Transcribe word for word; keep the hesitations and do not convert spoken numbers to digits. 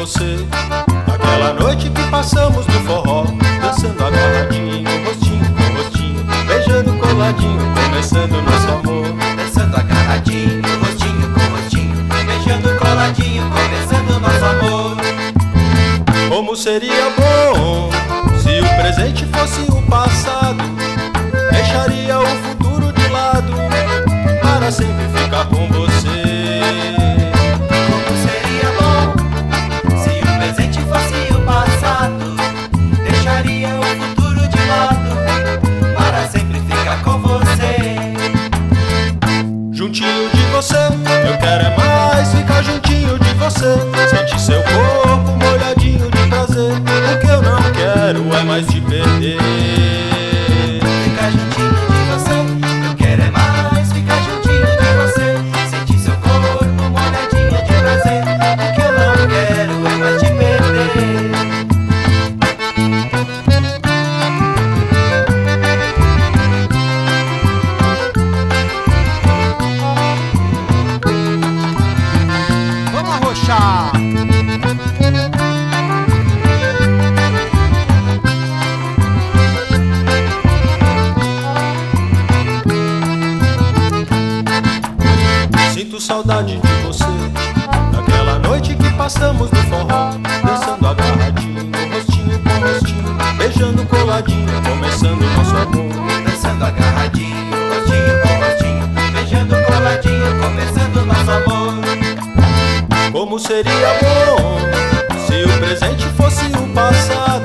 você. Aquela noite que passamos no forró, dançando agarradinho, rostinho com rostinho, beijando coladinho, começando nosso amor. Dançando agarradinho, rostinho com rostinho, beijando coladinho, começando nosso amor. Como seria bom se o presente fosse o passado, deixaria o futuro de lado para sempre ficar com você. Como seria bom se o presente fosse o passado, deixaria o futuro de lado para sempre ficar com você. Juntinho de você, eu quero é mais ficar juntinho de você, sentir seu corpo molhadinho de prazer. O que eu não quero é mais te perder. Ficar juntinho de você, eu quero é mais ficar juntinho de você, sentir seu corpo molhadinho de prazer. O que eu não quero é mais te perder. Vamos arrochar! Sinto saudade de você, daquela noite que passamos no forró, dançando agarradinho, rostinho com rostinho, beijando coladinho, começando nosso amor. Dançando agarradinho, rostinho com rostinho, beijando coladinho, começando nosso amor. Como seria bom se o presente fosse o passado,